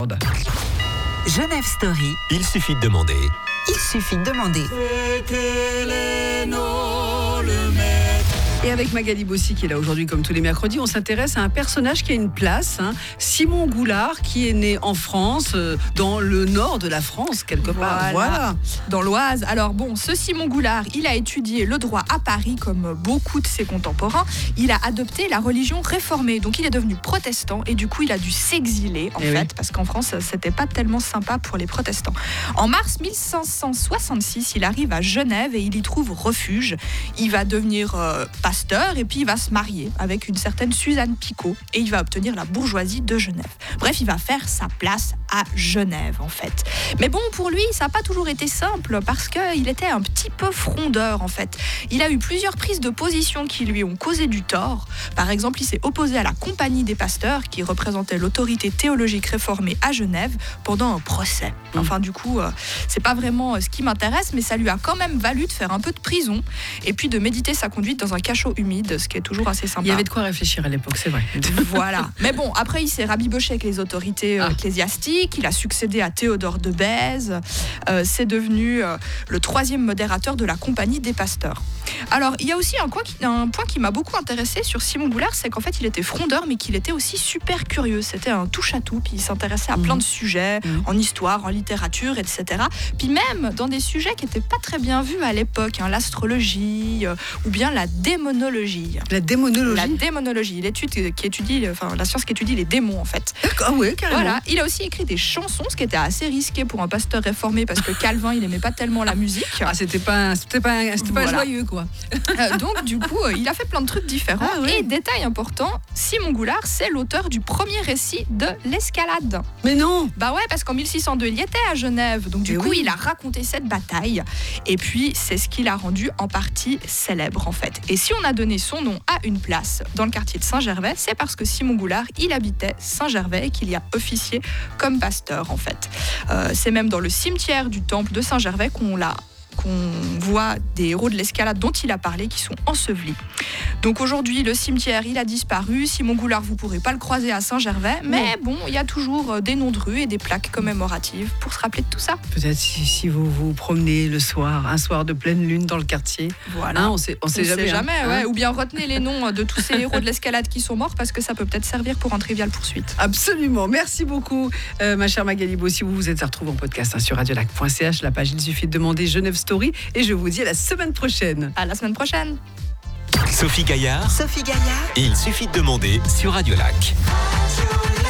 Genève Story. Il suffit de demander. Il suffit de demander. Et avec Magali Bossy qui est là aujourd'hui comme tous les mercredis, on s'intéresse à un personnage qui a une place, Simon Goulart, qui est né en France, dans le nord de la France quelque part. Voilà. Dans l'Oise. Alors bon, ce Simon Goulart, il a étudié le droit à Paris comme beaucoup de ses contemporains. Il a adopté la religion réformée, donc il est devenu protestant et du coup il a dû s'exiler parce qu'en France c'était pas tellement sympa pour les protestants. En mars 1566, il arrive à Genève et il y trouve refuge. Il va devenir pasteur et puis il va se marier avec une certaine Suzanne Picot et il va obtenir la bourgeoisie de Genève. Bref, il va faire sa place à Genève en fait. Mais bon, pour lui, ça n'a pas toujours été simple parce qu'il était un petit peu frondeur en fait. Il a eu plusieurs prises de position qui lui ont causé du tort. Par exemple, il s'est opposé à la Compagnie des pasteurs qui représentait l'autorité théologique réformée à Genève pendant un procès. Enfin du coup, c'est pas vraiment ce qui m'intéresse, mais ça lui a quand même valu de faire un peu de prison et puis de méditer sa conduite dans un cachot humide, ce qui est toujours assez sympa. Il y avait de quoi réfléchir à l'époque, c'est vrai. Voilà. Mais bon, après, il s'est rabiboché avec les autorités ecclésiastiques. Il a succédé à Théodore de Bèze. C'est devenu le 3e modérateur de la Compagnie des pasteurs. Alors, il y a aussi un point qui m'a beaucoup intéressé sur Simon Goulart, c'est qu'en fait, il était frondeur, mais qu'il était aussi super curieux. C'était un touche-à-tout, puis il s'intéressait à plein de sujets, en histoire, en littérature, etc. Puis même dans des sujets qui n'étaient pas très bien vus à l'époque, l'astrologie ou bien la démonologie. La démonologie. La démonologie, la science qui étudie les démons en fait. D'accord, oui, carrément. Voilà, il a aussi écrit des chansons, ce qui était assez risqué pour un pasteur réformé parce que Calvin, il aimait pas tellement la musique. C'était pas joyeux quoi. Donc du coup, il a fait plein de trucs différents. Et détail important, Simon Goulart, c'est l'auteur du premier récit de l'escalade. Mais non. Bah ouais, parce qu'en 1602, il était à Genève. Donc du coup, il a raconté cette bataille. Et puis, c'est ce qui l'a rendu en partie célèbre en fait. Et si on a donné son nom à une place dans le quartier de Saint-Gervais, c'est parce que Simon Goulart, il habitait Saint-Gervais et qu'il y a officié comme pasteur en fait. C'est même dans le cimetière du temple de Saint-Gervais qu'on voit des héros de l'escalade dont il a parlé qui sont ensevelis. Donc aujourd'hui, le cimetière, il a disparu. Simon Goulart, vous ne pourrez pas le croiser à Saint-Gervais, mais bon, il y a toujours des noms de rues et des plaques commémoratives pour se rappeler de tout ça. Peut-être si vous vous promenez le soir, un soir de pleine lune dans le quartier. Voilà. On sait jamais. Ouais. Ou bien retenez les noms de tous ces héros de l'escalade qui sont morts parce que ça peut peut-être servir pour un Trivial Poursuite. Absolument. Merci beaucoup, ma chère Magali Bossy. Vous êtes à retrouver en podcast sur radiolac.ch. La page Il suffit de demander Genève Story. Et je vous dis à la semaine prochaine. À la semaine prochaine. Sophie Gaillard. Sophie Gaillard. Il suffit de demander sur Radio Lac.